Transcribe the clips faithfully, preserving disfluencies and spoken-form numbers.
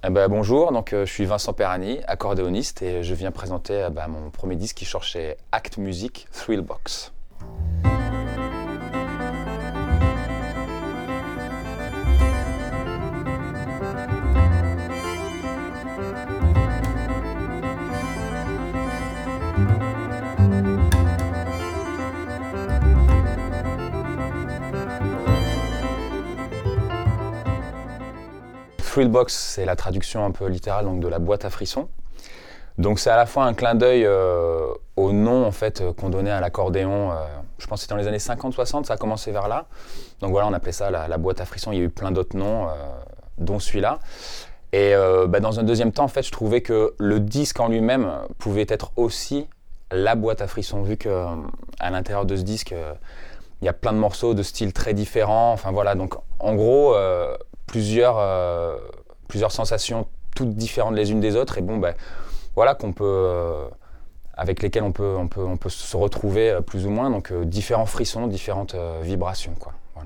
Eh ben, bonjour, donc, euh, je suis Vincent Perani, accordéoniste, et je viens présenter euh, bah, mon premier disque qui sort chez Act Music, Thrillbox. Thrillbox, c'est la traduction un peu littérale donc, de la boîte à frissons. Donc c'est à la fois un clin d'œil euh, au nom en fait, euh, qu'on donnait à l'accordéon. Euh, je pense que c'était dans les années cinquante soixante, ça a commencé vers là. Donc voilà, on appelait ça la, la boîte à frissons. Il y a eu plein d'autres noms, euh, dont celui-là. Et euh, bah, dans un deuxième temps, en fait, je trouvais que le disque en lui-même pouvait être aussi la boîte à frissons, vu qu'à l'intérieur de ce disque, euh, il y a plein de morceaux de styles très différents. Enfin voilà, donc en gros, euh, plusieurs, euh, plusieurs sensations toutes différentes les unes des autres. Et bon, ben, voilà, qu'on peut, euh, avec lesquelles on peut, on peut, on peut se retrouver euh, plus ou moins. Donc euh, différents frissons, différentes euh, vibrations, quoi. Voilà.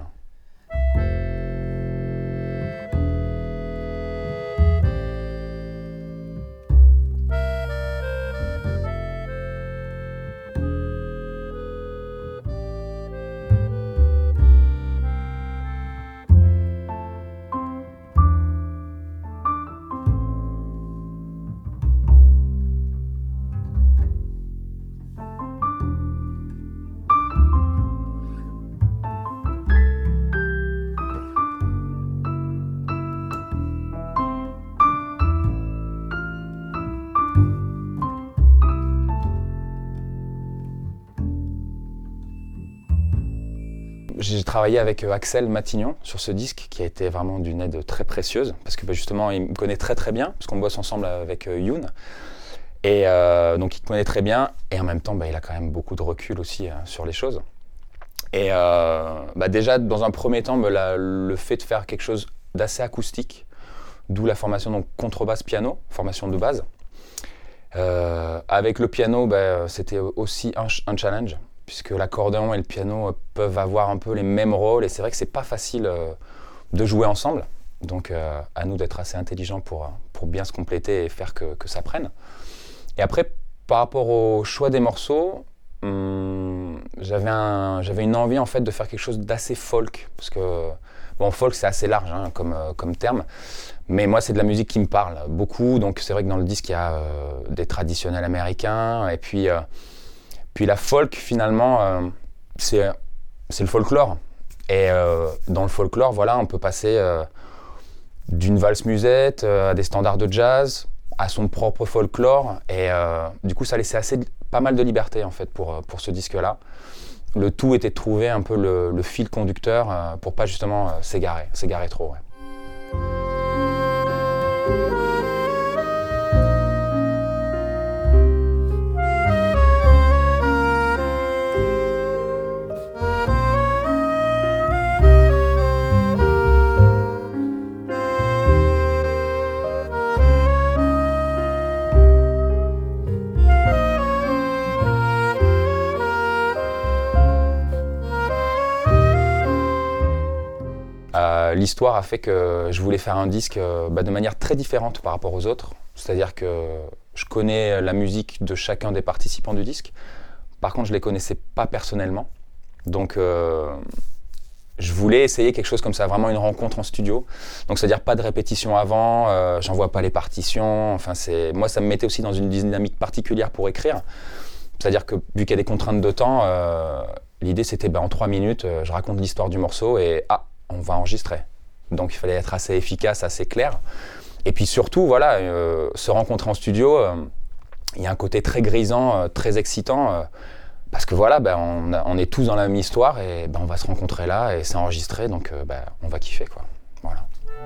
J'ai travaillé avec euh, Axel Matignon sur ce disque qui a été vraiment d'une aide très précieuse parce que bah, justement il me connaît très très bien parce qu'on bosse ensemble avec euh, Youn et euh, donc il me connaît très bien et en même temps bah, il a quand même beaucoup de recul aussi euh, sur les choses et euh, bah, déjà dans un premier temps bah, la, le fait de faire quelque chose d'assez acoustique, d'où la formation donc contrebasse piano, formation de base. Euh, avec le piano bah, c'était aussi un, un challenge puisque l'accordéon et le piano peuvent avoir un peu les mêmes rôles, et c'est vrai que c'est pas facile euh, de jouer ensemble, donc euh, à nous d'être assez intelligents pour, pour bien se compléter et faire que, que ça prenne. Et après, par rapport au choix des morceaux, hum, j'avais, un, j'avais une envie en fait de faire quelque chose d'assez folk, parce que bon, folk c'est assez large hein, comme, euh, comme terme, mais moi c'est de la musique qui me parle beaucoup, donc c'est vrai que dans le disque il y a euh, des traditionnels américains, et puis euh, Puis la folk, finalement, euh, c'est, c'est le folklore. Et euh, dans le folklore, voilà, on peut passer euh, d'une valse musette euh, à des standards de jazz, à son propre folklore. Et euh, du coup, ça laissait assez, pas mal de liberté, en fait, pour, pour ce disque-là. Le tout était de trouver un peu le, le fil conducteur euh, pour pas justement euh, s'égarer, s'égarer trop. Ouais. Euh, l'histoire a fait que je voulais faire un disque euh, bah, de manière très différente par rapport aux autres. C'est-à-dire que je connais la musique de chacun des participants du disque. Par contre, je ne les connaissais pas personnellement. Donc, euh, je voulais essayer quelque chose comme ça, vraiment une rencontre en studio. Donc, c'est-à-dire pas de répétition avant, euh, j'envoie pas les partitions. Enfin, c'est... Moi, ça me mettait aussi dans une dynamique particulière pour écrire. C'est-à-dire que vu qu'il y a des contraintes de temps, euh, l'idée c'était bah, en trois minutes, euh, je raconte l'histoire du morceau et ah, on va enregistrer. Donc il fallait être assez efficace, assez clair. Et puis surtout, voilà, euh, se rencontrer en studio, euh, il y a un côté très grisant, euh, très excitant, euh, parce que voilà, ben, on, a, on est tous dans la même histoire et ben, on va se rencontrer là et c'est enregistré, donc euh, ben, on va kiffer, quoi. Voilà.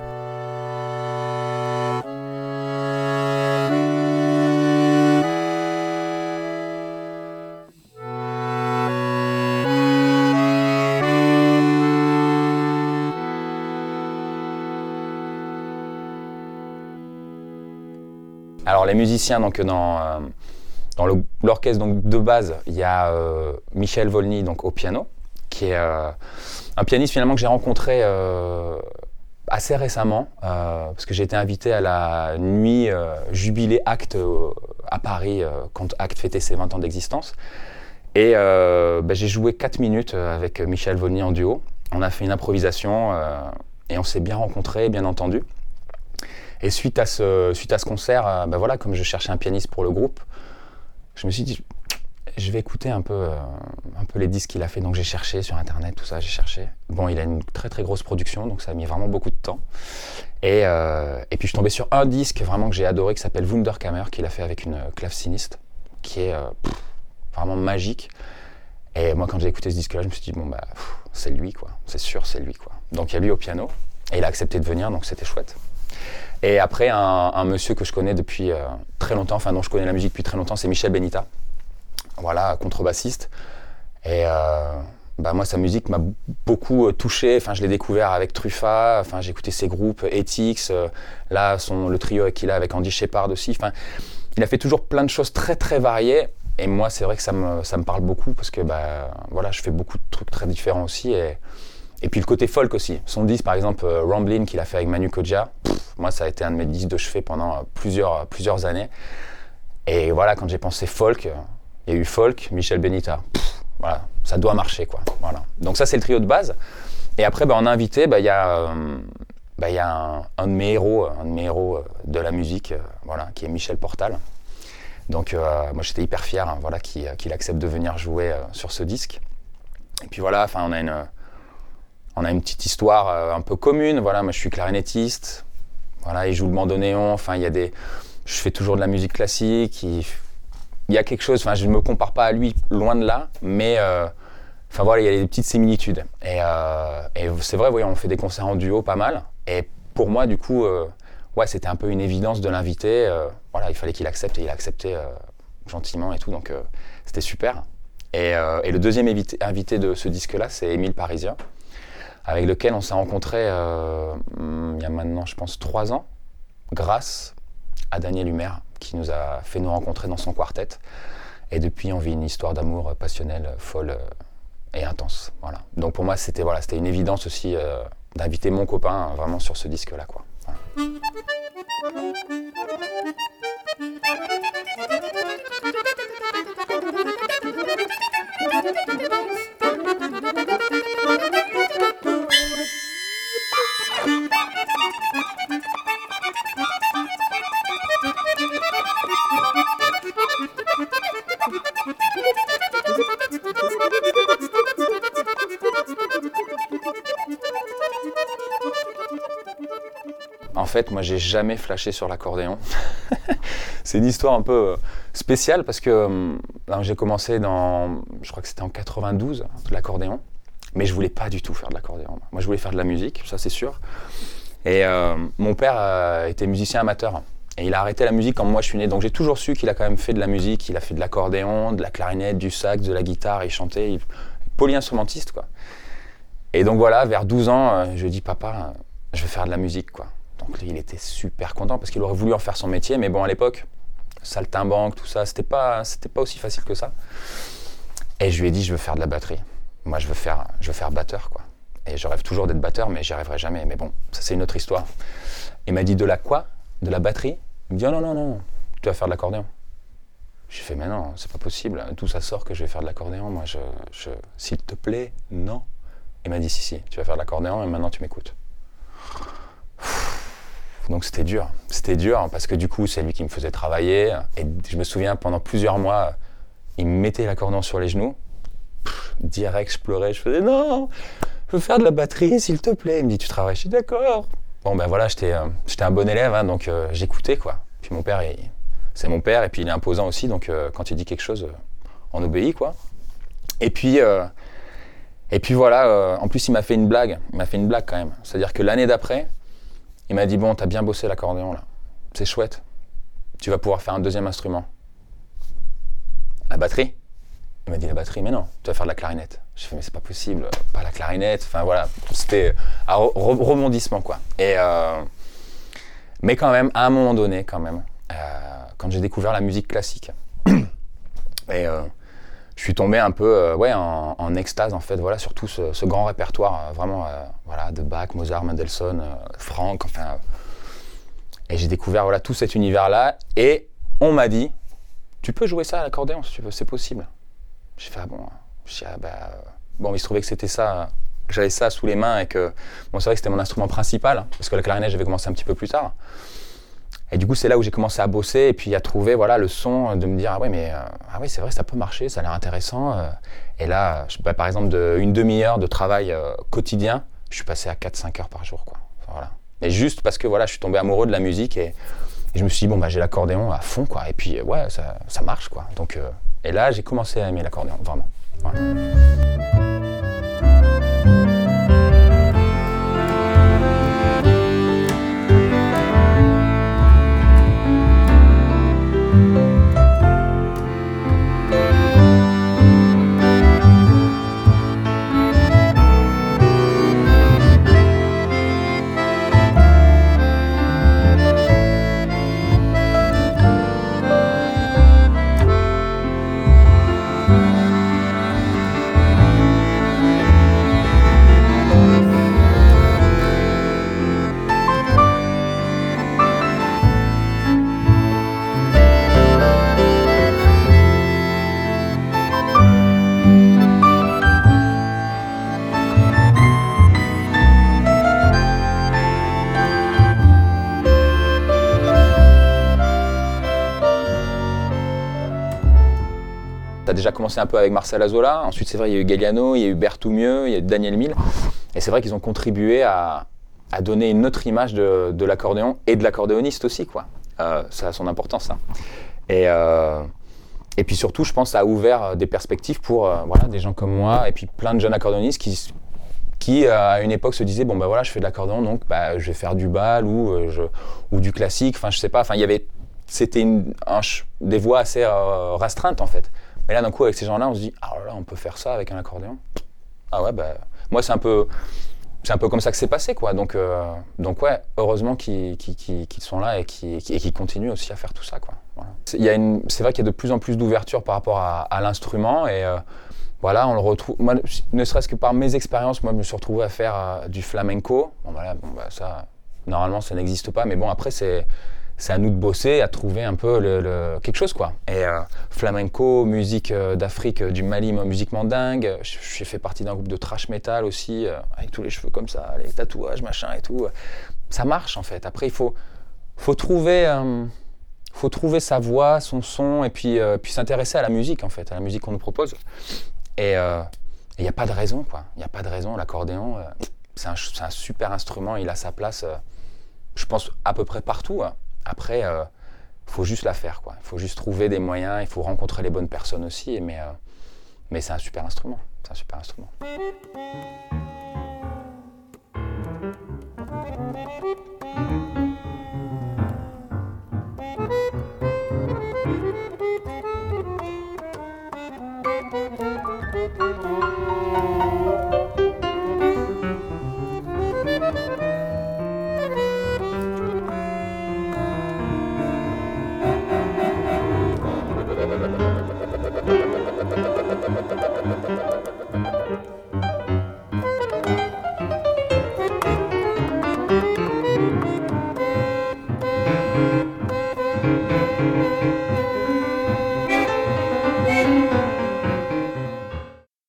Alors les musiciens, donc dans, euh, dans le, l'orchestre donc, de base, il y a euh, Michel Volny donc, au piano, qui est euh, un pianiste finalement que j'ai rencontré euh, assez récemment, euh, parce que j'ai été invité à la nuit euh, jubilé Act euh, à Paris, euh, quand Act fêtait ses vingt ans d'existence. Et euh, bah, j'ai joué quatre minutes avec Michel Volny en duo. On a fait une improvisation euh, et on s'est bien rencontrés, bien entendu. Et suite à ce, suite à ce concert, euh, bah, voilà, comme je cherchais un pianiste pour le groupe, je me suis dit, je vais écouter un peu, euh, un peu les disques qu'il a fait. Donc j'ai cherché sur internet, tout ça, j'ai cherché. Bon, il a une très très grosse production, donc ça a mis vraiment beaucoup de temps. Et, euh, et puis je suis tombé sur un disque vraiment que j'ai adoré, qui s'appelle Wunderkammer, qu'il a fait avec une claveciniste, qui est euh, pff, vraiment magique. Et moi, quand j'ai écouté ce disque-là, je me suis dit, bon, bah, pff, c'est lui, quoi. C'est sûr, c'est lui, quoi. Donc il y a lui au piano, et il a accepté de venir, donc c'était chouette. Et après, un, un monsieur que je connais depuis euh, très longtemps, enfin dont je connais la musique depuis très longtemps, c'est Michel Benita. Voilà, contrebassiste. Et euh, bah moi, sa musique m'a beaucoup euh, touché. Enfin, je l'ai découvert avec Truffa. Enfin, j'ai écouté ses groupes, Ethics. Euh, là, son, le trio qu'il a avec Andy Shepard aussi. Enfin, il a fait toujours plein de choses très très variées. Et moi, c'est vrai que ça me, ça me parle beaucoup parce que bah, voilà, je fais beaucoup de trucs très différents aussi. Et, et puis le côté folk aussi. Son disque, par exemple, euh, Ramblin' qu'il a fait avec Manu Kodja, pff, moi, ça a été un de mes disques de chevet pendant euh, plusieurs, plusieurs années. Et voilà, quand j'ai pensé folk, euh, il y a eu folk, Michel Benita. Pff, voilà, ça doit marcher, quoi. Voilà. Donc ça, c'est le trio de base. Et après, bah, en invité, bah, il y a, euh, bah, y a un, un de mes héros, un de mes héros euh, de la musique, euh, voilà, qui est Michel Portal. Donc euh, moi, j'étais hyper fier, hein, voilà, qu'il, qu'il accepte de venir jouer euh, sur ce disque. Et puis voilà, enfin, on a une, on a une petite histoire euh, un peu commune. Voilà, moi, je suis clarinettiste. Voilà, il joue le bandoneon. Enfin, il y a des, je fais toujours de la musique classique. Il, il y a quelque chose. Enfin, je ne me compare pas à lui, loin de là, mais euh, enfin voilà, il y a des petites similitudes. Et, euh, et c'est vrai, oui, on fait des concerts en duo, pas mal. Et pour moi, du coup, euh, ouais, c'était un peu une évidence de l'inviter. Euh, voilà, il fallait qu'il accepte et il a accepté euh, gentiment et tout. Donc euh, c'était super. Et, euh, et le deuxième invité, invité de ce disque-là, c'est Émile Parisien, avec lequel on s'est rencontrés euh, il y a maintenant, je pense, trois ans, grâce à Daniel Humer, qui nous a fait nous rencontrer dans son quartet. Et depuis, on vit une histoire d'amour passionnelle, folle et intense. Voilà. Donc pour moi, c'était, voilà, c'était une évidence aussi euh, d'inviter mon copain vraiment sur ce disque-là, quoi. Voilà. En fait, moi, j'ai jamais flashé sur l'accordéon. C'est une histoire un peu spéciale parce que là, j'ai commencé dans, je crois que c'était en quatre-vingt-douze, l'accordéon, mais je voulais pas du tout faire de l'accordéon. Moi, je voulais faire de la musique, ça c'est sûr. Et euh, mon père euh, était musicien amateur et il a arrêté la musique quand moi je suis né. Donc j'ai toujours su qu'il a quand même fait de la musique. Il a fait de l'accordéon, de la clarinette, du sax, de la guitare. Il chantait, il... polyinstrumentiste quoi. Et donc voilà, vers douze ans, euh, je lui ai dit papa, je vais faire de la musique quoi. Donc il était super content parce qu'il aurait voulu en faire son métier, mais bon à l'époque, saltimbanque, tout ça, c'était pas, c'était pas aussi facile que ça. Et je lui ai dit je veux faire de la batterie. Moi je veux faire, je veux faire batteur quoi. Et je rêve toujours d'être batteur, mais j'y arriverai jamais. Mais bon, ça c'est une autre histoire. Il m'a dit de la quoi? De la batterie? Il me dit oh, non non non, tu vas faire de l'accordéon. J'ai fait mais non, c'est pas possible. D'où ça sort que je vais faire de l'accordéon? Moi je, je, s'il te plaît, non. Il m'a dit si si, tu vas faire de l'accordéon et maintenant tu m'écoutes. Donc c'était dur, c'était dur parce que du coup c'est lui qui me faisait travailler et je me souviens pendant plusieurs mois, il me mettait l'accordéon sur les genoux, Pff, direct je pleurais, je faisais non, je veux faire de la batterie s'il te plaît. Il me dit tu travailles, je suis d'accord. Bon ben voilà, j'étais, euh, j'étais un bon élève hein, donc euh, j'écoutais quoi. Puis mon père, il, c'est mon père et puis il est imposant aussi donc euh, quand il dit quelque chose, euh, on obéit quoi. Et puis euh, et puis voilà, euh, en plus il m'a fait une blague, il m'a fait une blague quand même. C'est-à-dire que l'année d'après, il m'a dit, bon, t'as bien bossé l'accordéon, là. C'est chouette. Tu vas pouvoir faire un deuxième instrument. La batterie. Il m'a dit, la batterie, mais non, tu vas faire de la clarinette. J'ai fait, mais c'est pas possible, pas la clarinette. Enfin, voilà, c'était un re- rebondissement, quoi. Et, euh, mais quand même, à un moment donné, quand même, euh, quand j'ai découvert la musique classique, et euh, je suis tombé un peu euh, ouais, en, en extase en fait, voilà, sur tout ce, ce grand répertoire, euh, vraiment, euh, voilà, de Bach, Mozart, Mendelssohn, euh, Franck, enfin. Euh, et j'ai découvert voilà, tout cet univers-là, et on m'a dit, tu peux jouer ça à l'accordéon si tu veux, c'est possible. J'ai fait, ah bon, j'ai, ah, bah, euh, bon, il se trouvait que c'était ça, que j'avais ça sous les mains, et que, bon, c'est vrai que c'était mon instrument principal, parce que la clarinette, j'avais commencé un petit peu plus tard. Et du coup, c'est là où j'ai commencé à bosser et puis à trouver voilà, le son, de me dire, ah ouais, mais euh, ah oui, c'est vrai, ça peut marcher, ça a l'air intéressant. Euh, et là, je, bah, par exemple, de, une demi-heure de travail euh, quotidien, je suis passé à quatre à cinq heures par jour. Quoi. Enfin, voilà. Et juste parce que voilà, je suis tombé amoureux de la musique et, et je me suis dit, bon, bah, j'ai l'accordéon à fond. Quoi. Et puis, ouais, ça, ça marche. Quoi. Donc, euh, et là, j'ai commencé à aimer l'accordéon, vraiment. Voilà. Ça a déjà commencé un peu avec Marcel Azola, ensuite c'est vrai il y a eu Galliano, il y a eu Berthoumieux, il y a eu Daniel Mille, et c'est vrai qu'ils ont contribué à, à donner une autre image de, de l'accordéon et de l'accordéoniste aussi, quoi. Euh, ça a son importance, ça. Et, euh, et puis surtout, je pense, ça a ouvert des perspectives pour euh, voilà, des gens comme moi et puis plein de jeunes accordéonistes qui, qui à une époque se disaient bon ben voilà, je fais de l'accordéon, donc bah, je vais faire du bal ou, euh, je, ou du classique, enfin je sais pas, enfin il y avait, c'était une, un, des voies assez euh, restreintes en fait. Mais là, d'un coup, avec ces gens-là, on se dit « Ah là là, on peut faire ça avec un accordéon ?» Ah ouais, bah, moi, c'est un peu, c'est un peu comme ça que c'est passé, quoi. Donc, euh, donc ouais, heureusement qu'ils, qu'ils, qu'ils sont là et qu'ils, et qu'ils continuent aussi à faire tout ça, quoi. Voilà. C'est, il y a une, c'est vrai qu'il y a de plus en plus d'ouverture par rapport à, à l'instrument et euh, voilà, on le retrouve. Moi, ne serait-ce que par mes expériences, moi, je me suis retrouvé à faire euh, du flamenco. Bon, voilà, bon, bah, ça, normalement, ça n'existe pas, mais bon, après, c'est... c'est à nous de bosser, à trouver un peu le, le, quelque chose, quoi. Et euh, flamenco, musique euh, d'Afrique, euh, du Mali, musique mandingue. J'ai fait partie d'un groupe de thrash metal aussi, euh, avec tous les cheveux comme ça, les tatouages, machin et tout. Ça marche, en fait. Après, il faut, faut, trouver, euh, faut trouver sa voix, son son, et puis, euh, puis s'intéresser à la musique, en fait, à la musique qu'on nous propose. Et il euh, n'y a pas de raison, quoi. Il n'y a pas de raison. L'accordéon, euh, c'est un, c'est un super instrument. Il a sa place, euh, je pense, à peu près partout, hein. Après, il euh, faut juste la faire, quoi. Il faut juste trouver des moyens, il faut rencontrer les bonnes personnes aussi, mais, euh, mais c'est un super instrument. C'est un super instrument.